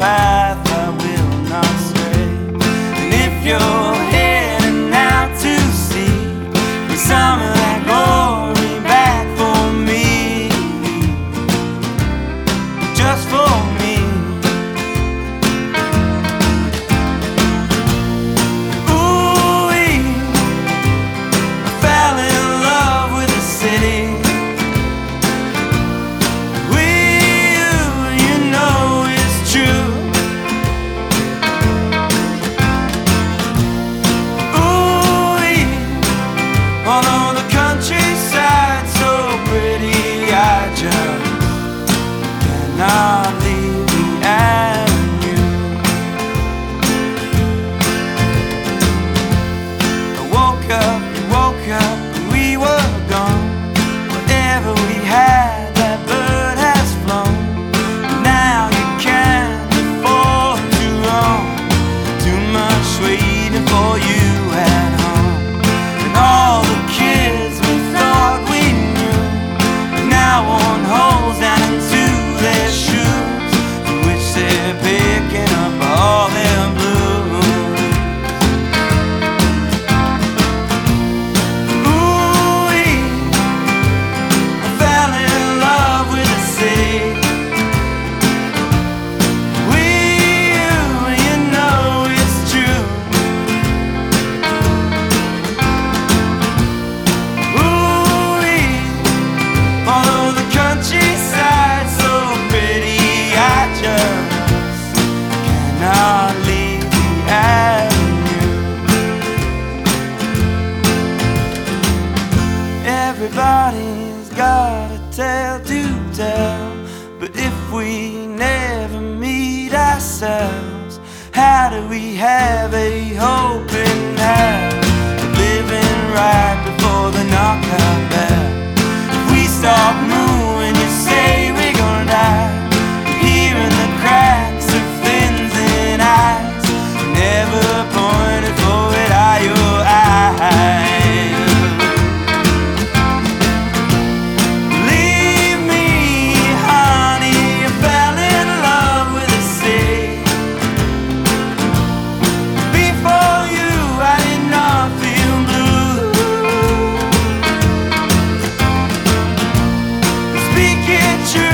path I will not stray. And if you're heading out to sea, bring some of that glory back for me, just for me. Ooh-wee, I fell in love with the city. Although the countryside's so pretty, I just cannot leave the avenue. I woke up, and we were gone. Whatever we had, that bird has flown. Now you can't afford to roam. Too much waiting for you at home. And all the kids we thought we knew are now worn holes down into their shoes, for which they're picking up all their blues. Ooh-wee, I fell in love with the city. You know it's true. Although the countryside's so pretty, I just cannot leave the avenue. Everybody's got a tale to tell, but if we never meet ourselves, how do we have a hope in hell of living right before the knockout bell? We stop moving, you say we're gonna die. Hearing the cracks of thin eyes, never pointed forward, are your eyes. Leave me, honey, I fell in love with the city. Before you, I did not feel blue. Speaking true.